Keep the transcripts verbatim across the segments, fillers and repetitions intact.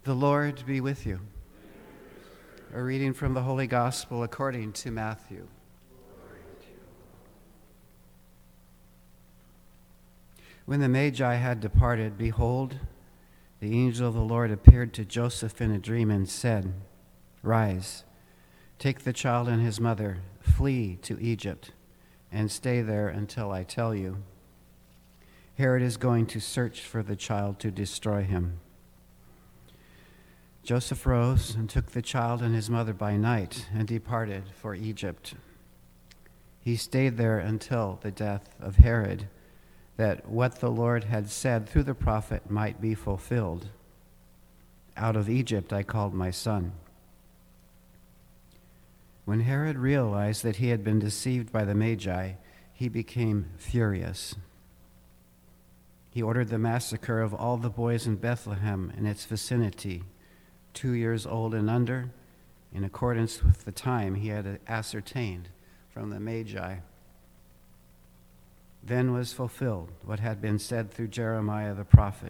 The Lord be with you. A reading from the Holy Gospel according to Matthew. When the Magi had departed, behold, the angel of the Lord appeared to Joseph in a dream and said, "Rise, take the child and his mother, flee to Egypt, and stay there until I tell you. Herod is going to search for the child to destroy him." Joseph rose and took the child and his mother by night and departed for Egypt. He stayed there until the death of Herod, that what the Lord had said through the prophet might be fulfilled. "Out of Egypt I called my son." When Herod realized that he had been deceived by the Magi, he became furious. He ordered the massacre of all the boys in Bethlehem and its vicinity, two years old and under, in accordance with the time he had ascertained from the Magi. Then was fulfilled what had been said through Jeremiah the prophet.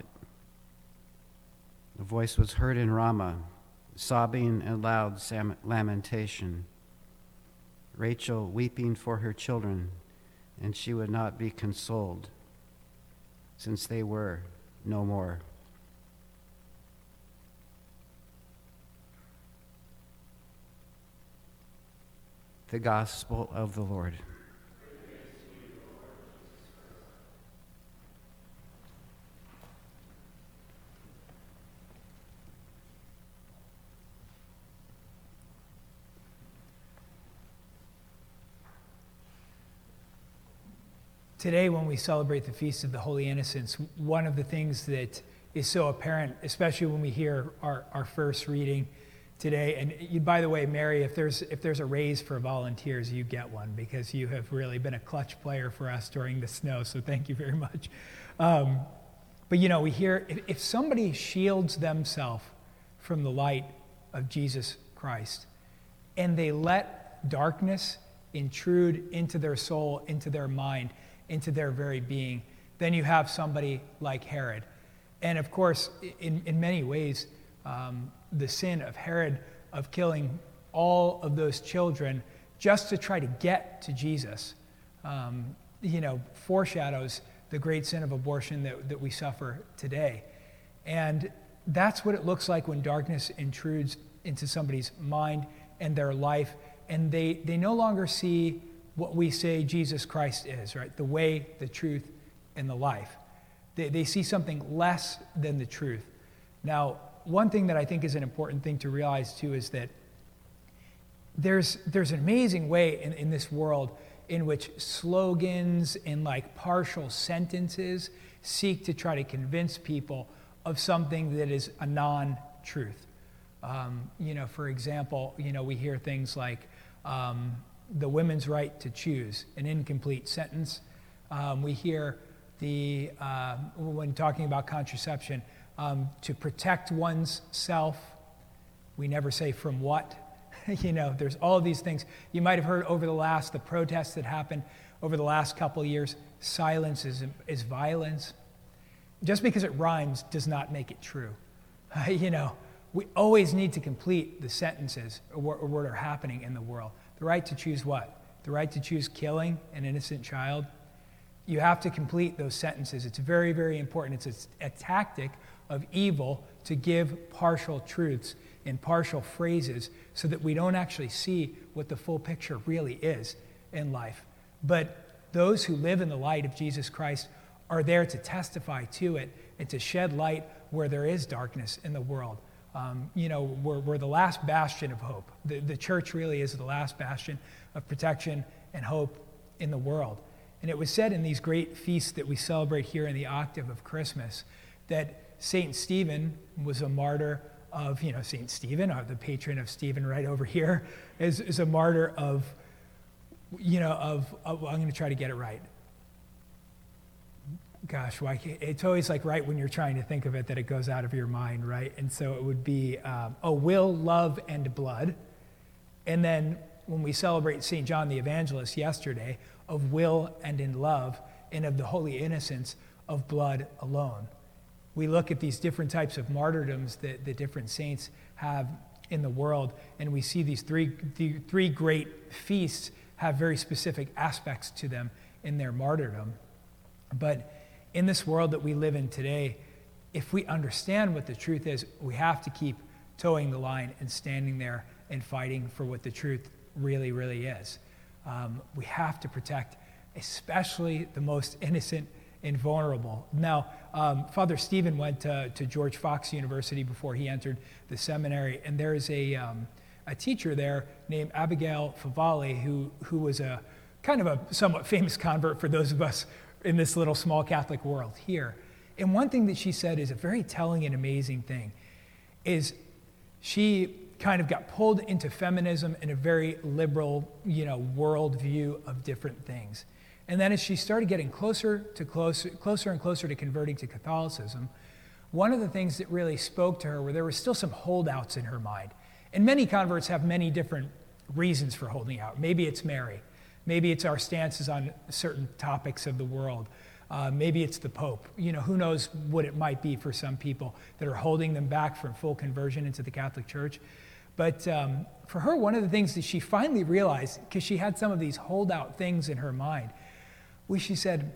A voice was heard in Ramah, sobbing and loud lamentation, Rachel weeping for her children, and she would not be consoled, since they were no more. The Gospel of the Lord. Today, when we celebrate the Feast of the Holy Innocents, one of the things that is so apparent, especially when we hear our, our first reading today, and you, by the way, Mary, if there's if there's a raise for volunteers, you get one, because you have really been a clutch player for us during the snow, so thank you very much. Um, but you know, we hear, if, if somebody shields themselves from the light of Jesus Christ, and they let darkness intrude into their soul, into their mind, into their very being, then you have somebody like Herod. And of course, in, in many ways, um, the sin of Herod of killing all of those children just to try to get to Jesus, um, you know, foreshadows the great sin of abortion that, that we suffer today. And that's what it looks like when darkness intrudes into somebody's mind and their life, and they, they no longer see what we say Jesus Christ is, right? The way, the truth, and the life. They, they see something less than the truth. Now, one thing that I think is an important thing to realize too is that there's there's an amazing way in, in this world in which slogans and like partial sentences seek to try to convince people of something that is a non-truth. Um, you know, for example, you know, we hear things like um, the women's right to choose, an incomplete sentence. Um, we hear the, uh, when talking about contraception, um, to protect one's self. We never say from what. You know, there's all of these things. You might have heard over the last, the protests that happened over the last couple of years, silence is, is violence. Just because it rhymes does not make it true. Uh, you know, we always need to complete the sentences or what, or what are happening in the world. The right to choose what? The right to choose killing an innocent child. You have to complete those sentences. It's very, very important. It's a, a tactic of evil to give partial truths in partial phrases so that we don't actually see what the full picture really is in life. But those who live in the light of Jesus Christ are there to testify to it and to shed light where there is darkness in the world. Um, you know, we're, we're the last bastion of hope. The, the church really is the last bastion of protection and hope in the world. And it was said in these great feasts that we celebrate here in the octave of Christmas that Saint Stephen was a martyr of, you know, Saint Stephen, the patron of Stephen right over here, is, is a martyr of, you know, of, of I'm going to try to get it right. Gosh, why can't, it's always like right when you're trying to think of it that it goes out of your mind, right? And so it would be, um, oh, will, love, and blood. And then when we celebrate Saint John the Evangelist yesterday, of will and in love, and of the holy innocence of blood alone. we look at these different types of martyrdoms that the different saints have in the world, and we see these three, the three great feasts have very specific aspects to them in their martyrdom. But in this world that we live in today, if we understand what the truth is, we have to keep towing the line and standing there and fighting for what the truth really, really is. Um, we have to protect especially the most innocent and vulnerable. Now, um, Father Stephen went to, to George Fox University before he entered the seminary, and there's a, um, a teacher there named Abigail Favale who, who was a kind of a somewhat famous convert for those of us in this little small Catholic world here. And one thing that she said is a very telling and amazing thing, is she kind of got pulled into feminism in a very liberal, you know, worldview of different things. And then as she started getting closer to closer, closer and closer to converting to Catholicism, one of the things that really spoke to her were there were still some holdouts in her mind. And many converts have many different reasons for holding out. Maybe it's Mary. Maybe it's our stances on certain topics of the world. Uh, maybe it's the Pope. You know, who knows what it might be for some people that are holding them back from full conversion into the Catholic Church. But um, for her, one of the things that she finally realized, because she had some of these holdout things in her mind, was she said,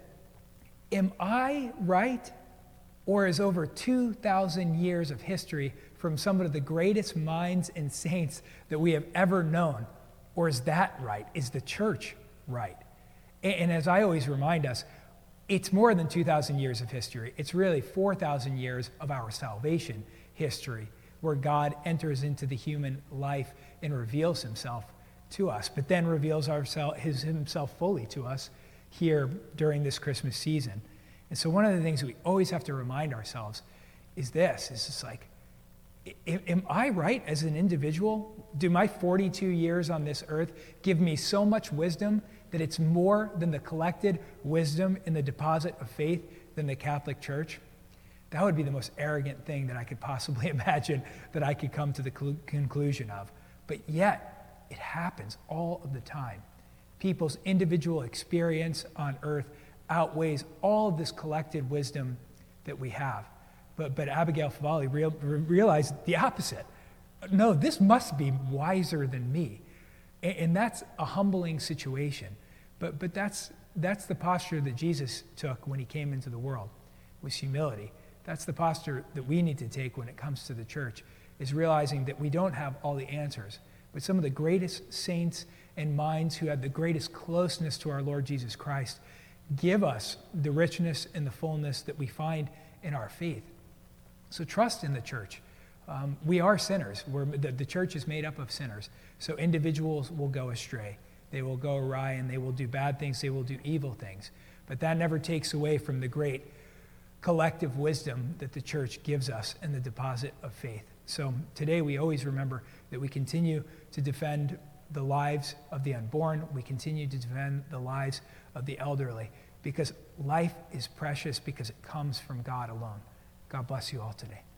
am I right? Or is over two thousand years of history from some of the greatest minds and saints that we have ever known, or is that right? Is the church right? And, and as I always remind us, it's more than two thousand years of history. It's really four thousand years of our salvation history, where God enters into the human life and reveals himself to us, but then reveals ourself, his, himself fully to us here during this Christmas season. And so one of the things that we always have to remind ourselves is this, is just like, am I right as an individual? Do my forty-two years on this earth give me so much wisdom that it's more than the collected wisdom in the deposit of faith than the Catholic Church? That would be the most arrogant thing that I could possibly imagine that I could come to the cl- conclusion of. But yet, it happens all of the time. People's individual experience on earth outweighs all of this collected wisdom that we have. But, but Abigail Favale real, realized the opposite. No, this must be wiser than me. And, and that's a humbling situation. But, but that's, that's the posture that Jesus took when he came into the world, was humility. That's the posture that we need to take when it comes to the church, is realizing that we don't have all the answers. But some of the greatest saints and minds who had the greatest closeness to our Lord Jesus Christ give us the richness and the fullness that we find in our faith. So trust in the church. Um, we are sinners. We're, the, the church is made up of sinners. So individuals will go astray. They will go awry and they will do bad things. They will do evil things. But that never takes away from the great collective wisdom that the church gives us in the deposit of faith. So today we always remember that we continue to defend the lives of the unborn. We continue to defend the lives of the elderly, because life is precious because it comes from God alone. God bless you all today.